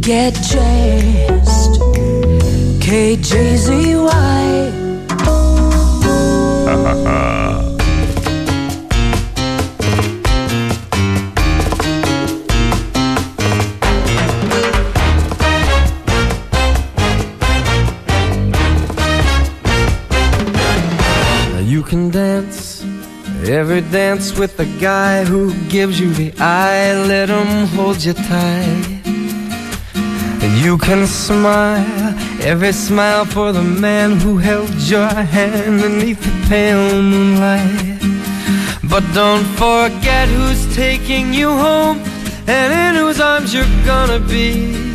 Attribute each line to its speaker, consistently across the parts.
Speaker 1: get jazzed. KJZY.
Speaker 2: You can dance every dance with the guy who gives you the eye. Let him hold you tight. You can smile every smile for the man who held your hand beneath the pale moonlight. But don't forget who's taking you home and in whose arms you're gonna be.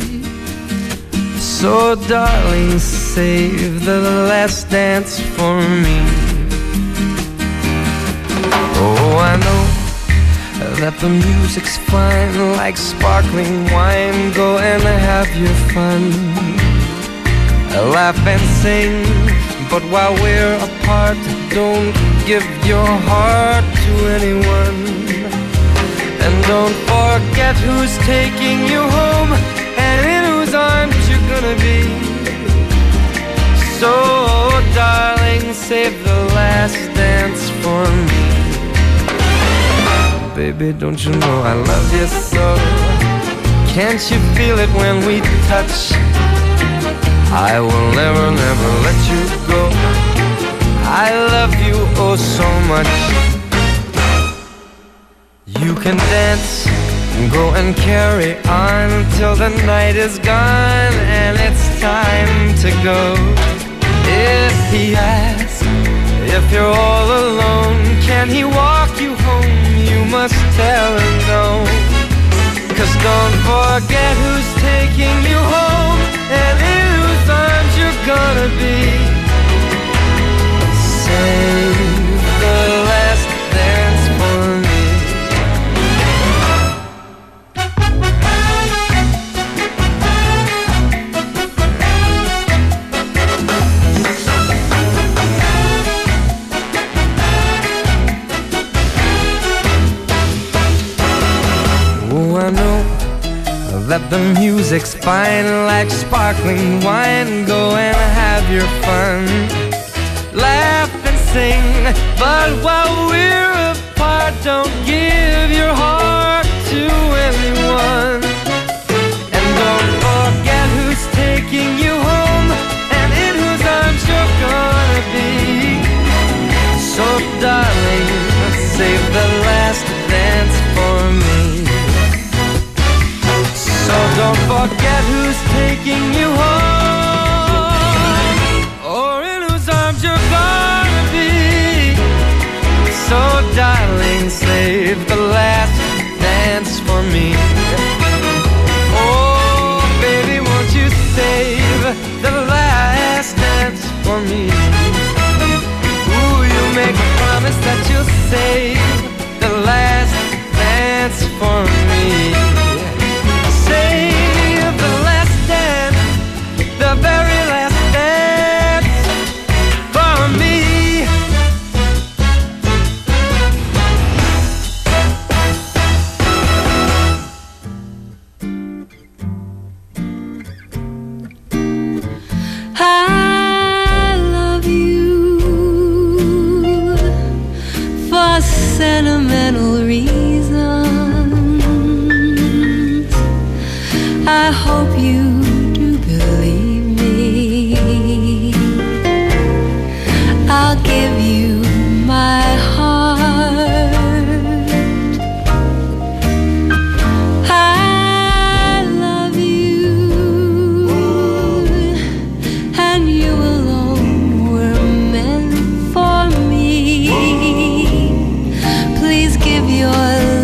Speaker 2: So darling, save the last dance for me. Oh, I know that the music's fine, like sparkling wine. Go and have your fun, laugh and sing. But while we're apart, don't give your heart to anyone. And don't forget who's taking you home and in whose arms you're gonna be. So darling, save the last dance for me. Baby, don't you know I love you so? Can't you feel it when we touch? I will never, never let you go. I love you oh so much. You can dance, go and carry on till the night is gone and it's time to go. If he asks if you're all alone, can he walk you home? You must tell him no. 'Cause don't forget who's taking you home and in whose arms you're gonna be. Save the last dance for me. I know that the music's fine, like sparkling wine. Go and have your fun, laugh and sing. But while we're apart, don't give your heart to anyone. And don't forget who's taking you home and in whose arms you're gonna be. So darling, save the last dance for me. So don't forget who's taking you home or in whose arms you're gonna be. So darling, save the last dance for me. Oh baby, won't you save the last dance for me? Ooh, you make a promise that you'll save the last dance for me. Save the last dance, the very last dance for me.
Speaker 1: I love you for sentimental reasons. I hope you do believe me. I'll give you my heart. I love you, and you alone were meant for me. Please give your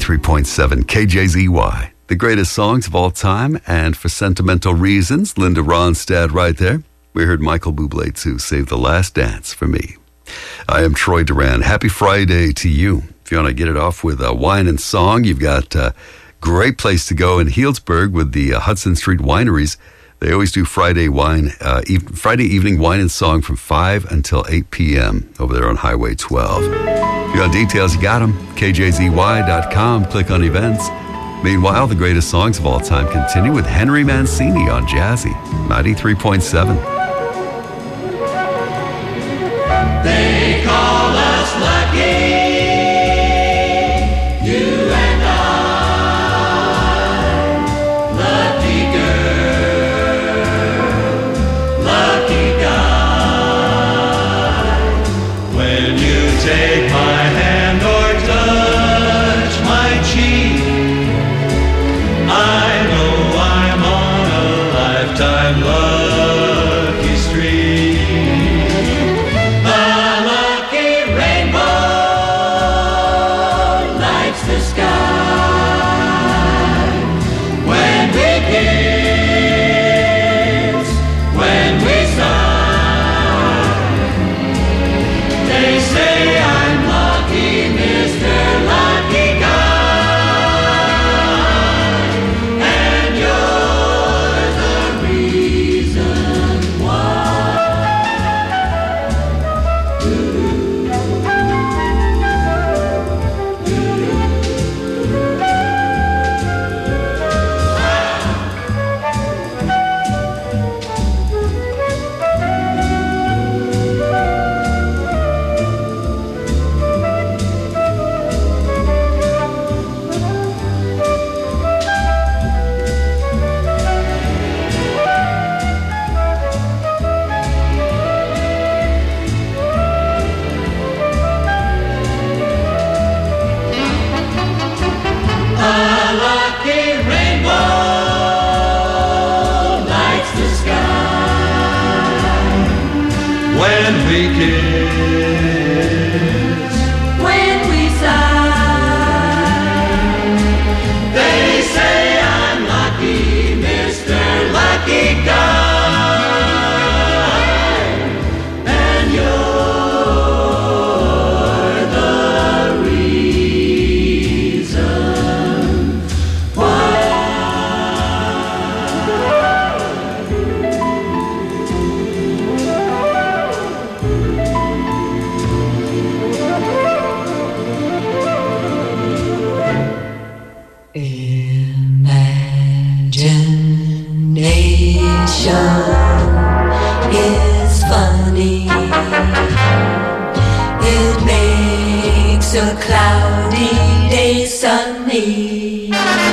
Speaker 3: 93.7 KJZY. The greatest songs of all time, and for sentimental reasons, Linda Ronstadt right there. We heard Michael Bublé too, Save the Last Dance for Me. I am Troy Duran. Happy Friday to you. If you want to get it off with wine and song, you've got a great place to go in Healdsburg with the Hudson Street Wineries. They always do Friday evening wine and song from 5 until 8 p.m. over there on Highway 12. If you want details, you got them. KJZY.com. Click on events. Meanwhile, the greatest songs of all time continue with Henry Mancini on Jazzy 93.7.
Speaker 4: They call us lucky, you and I, lucky girl, lucky guy. When you take my hand or touch my cheek, I know I'm on a lifetime lucky streak. A lucky rainbow lights the sky when we kiss, when we sigh. They say I'm lucky, Mr. Lucky Guy, and you're the reason why. A lucky rainbow lights the sky when we kiss, when we sigh. They say I'm lucky, Mr. Lucky Guy, and you're the reason why.
Speaker 1: Imagination is funny. It makes a cloudy day sunny.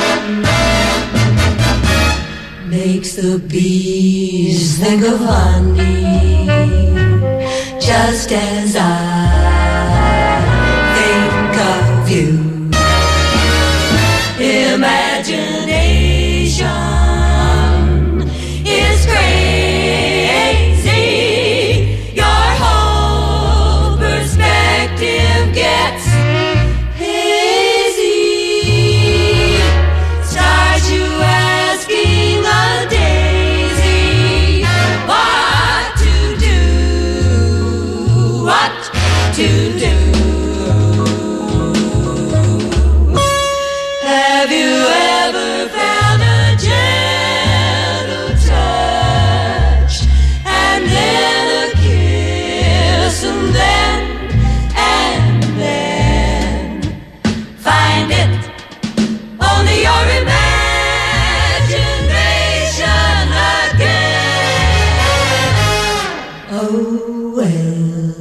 Speaker 1: Makes the bees think of honey, just as I think of you. Imagination is crazy. Your whole perspective gets hazy. Start you asking a daisy what to do, what to do. Have you ever found a gentle touch, and then a kiss, and then find it only your imagination again? Oh well,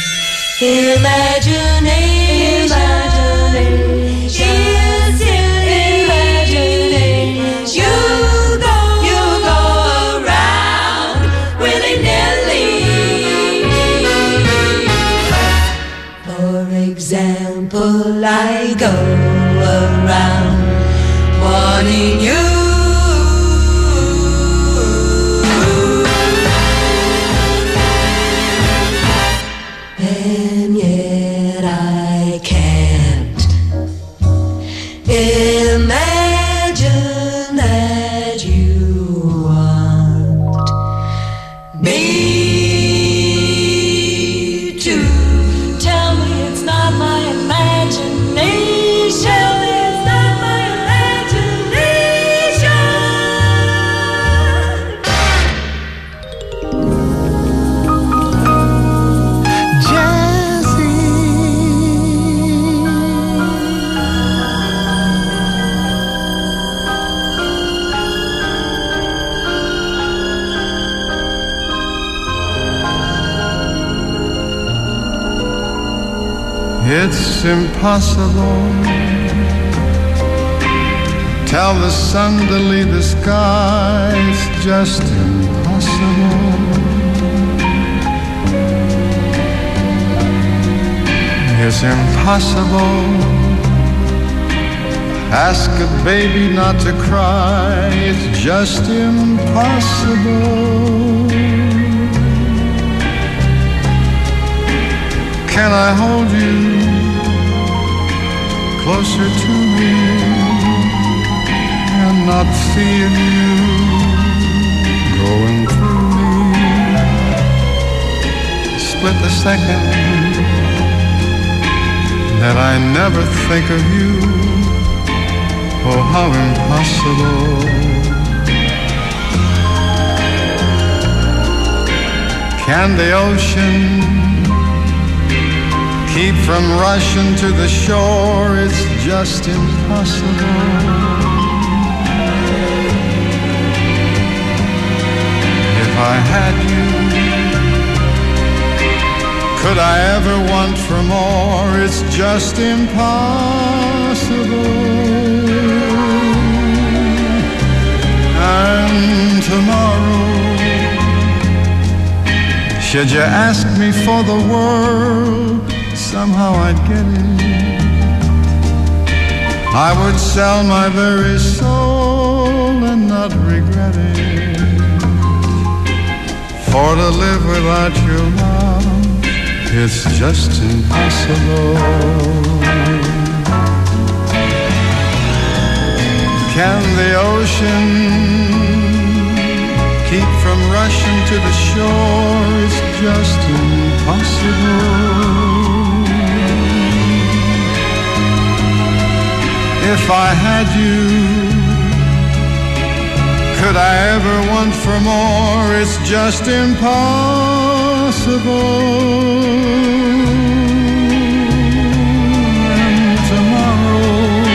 Speaker 1: imagination is silly.
Speaker 5: it's impossible. Tell the sun to leave the sky, it's just impossible. It's impossible. Ask a baby not to cry, it's just impossible. Can I hold you closer to me and not feel you going through me? Split the second that I never think of you. Oh, how impossible. Can the ocean keep from rushing to the shore? It's just impossible. If I had you, could I ever want for more? It's just impossible. And tomorrow, should you ask me for the world, somehow I'd get it. I would sell my very soul and not regret it. For to live without your love, it's just impossible. Can the ocean keep from rushing to the shore? It's just impossible. If I had you, could I ever want for more? It's just impossible. And tomorrow,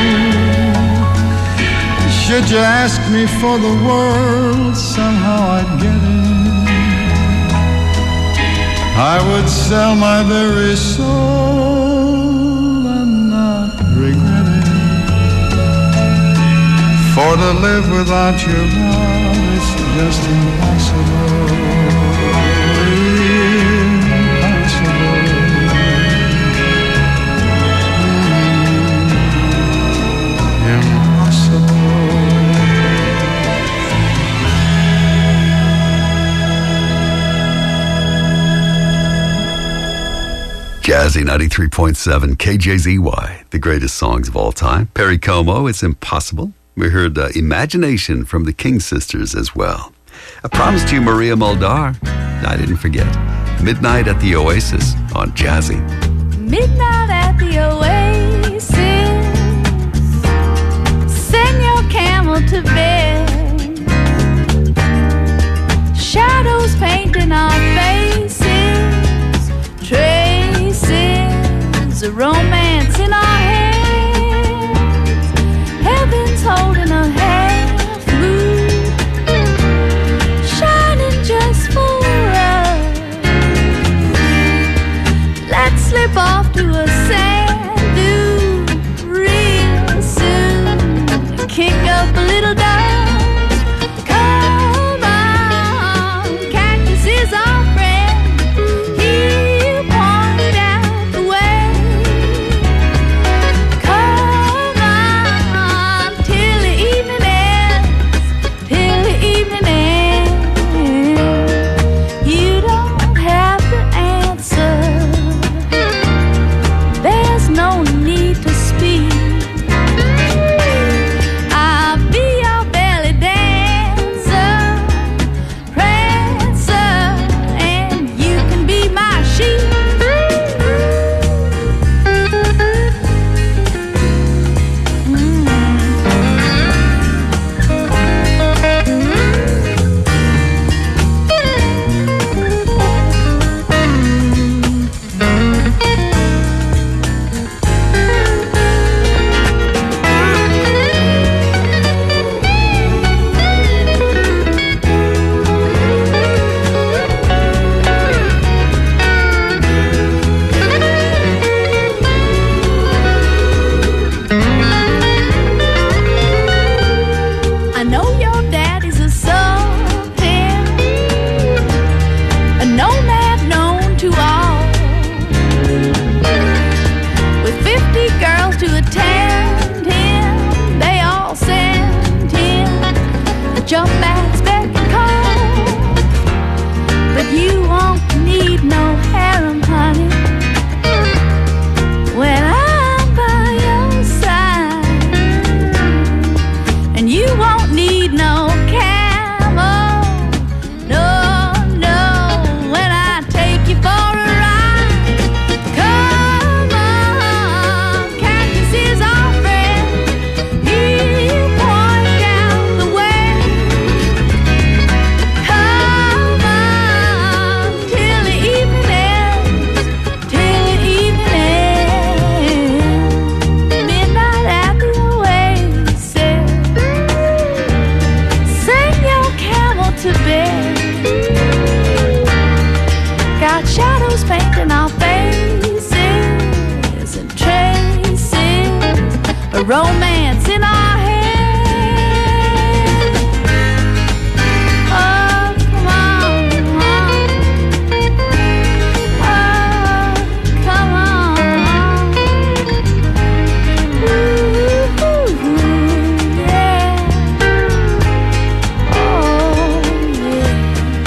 Speaker 5: should you ask me for the world, somehow I'd get it. I would sell my very soul and not regret it. For to live without your love, it's just impossible. Impossible. Impossible.
Speaker 3: Jazzy 93.7 KJZY, the greatest songs of all time. Perry Como, It's Impossible. We heard Imagination from the King Sisters as well. I promised you Maria Muldaur. I didn't forget. Midnight at the Oasis on Jazzy.
Speaker 6: Midnight at the Oasis. Send your camel to bed. Shadows painting our faces. Traces of romance in our hands. Heaven's holding a half moon, shining just for us. Let's slip off to a sand dune real soon. Kick up a little dust. Come on, cactus is our friend. He'll point out the way. put your bags back and call. But you won't need no harem, honey, when I'm by your side. And you won't need no camel, no, no, when I take you for a ride. Come on, cactus is our friend, he'll point out the way. Come on, till the evening ends, till the evening ends. Midnight at the oasis, sing your camel to bed. Got shadows painting our faces and traces of romance in our head. Oh, come on, come on. Oh, come on. Ooh, yeah. Oh, yeah.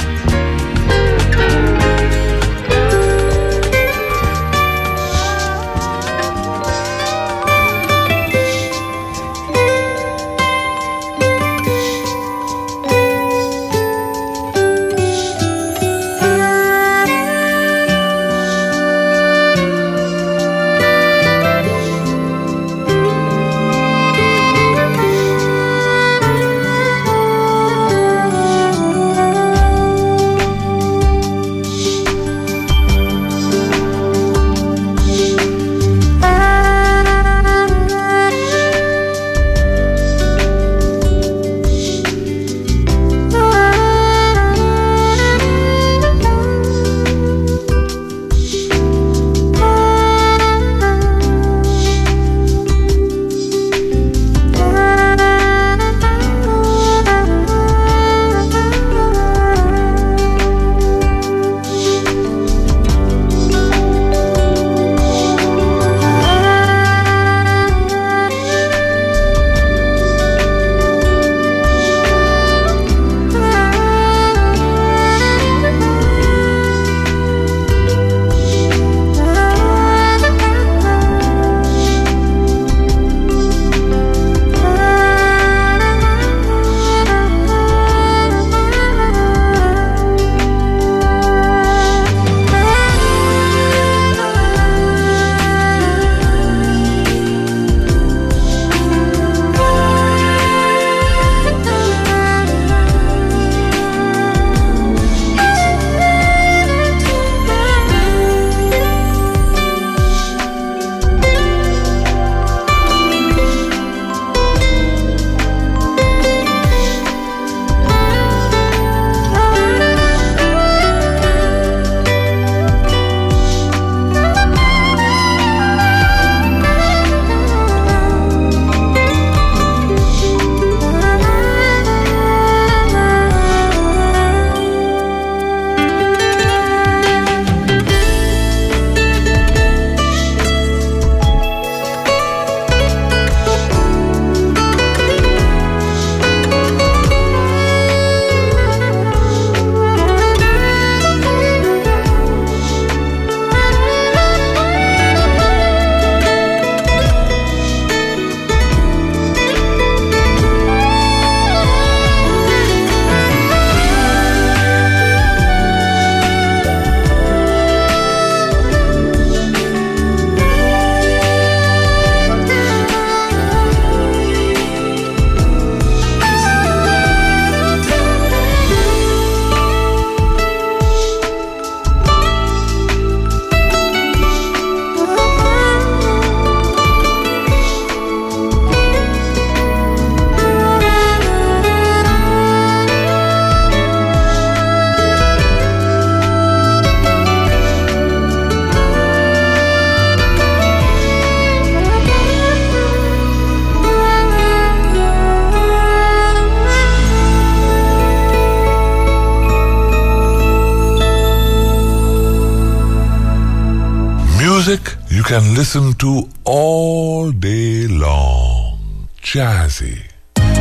Speaker 7: Music you can listen to all day long. Jazzy.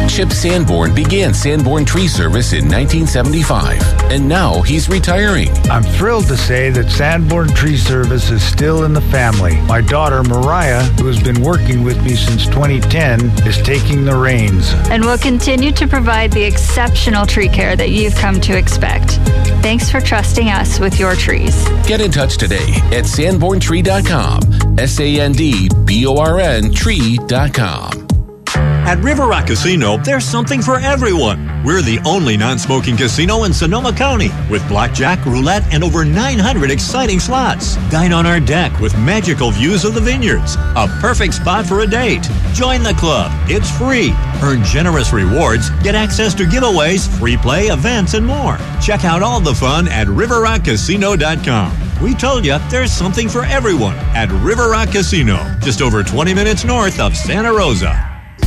Speaker 8: Chip Sanborn began Sanborn Tree Service in 1975, and now he's retiring.
Speaker 9: I'm thrilled to say that Sanborn Tree Service is still in the family. My daughter, Mariah, who has been working with me since 2010, is taking the reins.
Speaker 10: And we'll continue to provide the exceptional tree care that you've come to expect. Thanks for trusting us with your trees.
Speaker 8: Get in touch today at sanborntree.com. SANDBORN tree.com.
Speaker 11: At River Rock Casino, there's something for everyone. We're the only non-smoking casino in Sonoma County with blackjack, roulette, and over 900 exciting slots. Dine on our deck with magical views of the vineyards. A perfect spot for a date. Join the club. It's free. Earn generous rewards, get access to giveaways, free play, events, and more. Check out all the fun at riverrockcasino.com. We told you there's something for everyone at River Rock Casino, just over 20 minutes north of Santa Rosa.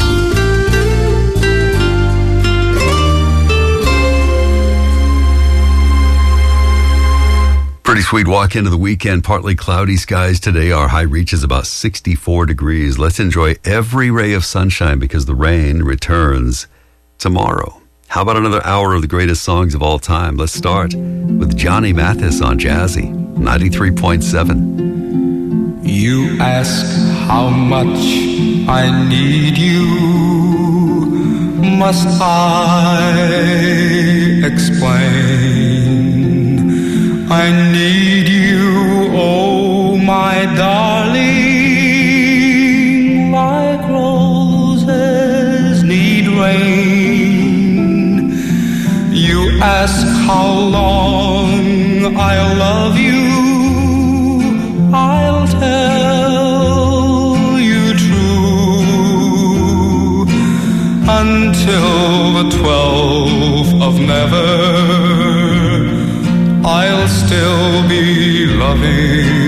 Speaker 3: Pretty sweet walk into the weekend. Partly cloudy skies today. Our high reaches about 64 degrees. Let's enjoy every ray of sunshine because the rain returns tomorrow. How about another hour of the greatest songs of all time? Let's start with Johnny Mathis on Jazzy, 93.7.
Speaker 2: You ask how much I need you. Must I explain? I need you, oh my darling, like roses need rain. You ask how long I'll love you, I'll tell you true, until the 12th of never, I'll still be loving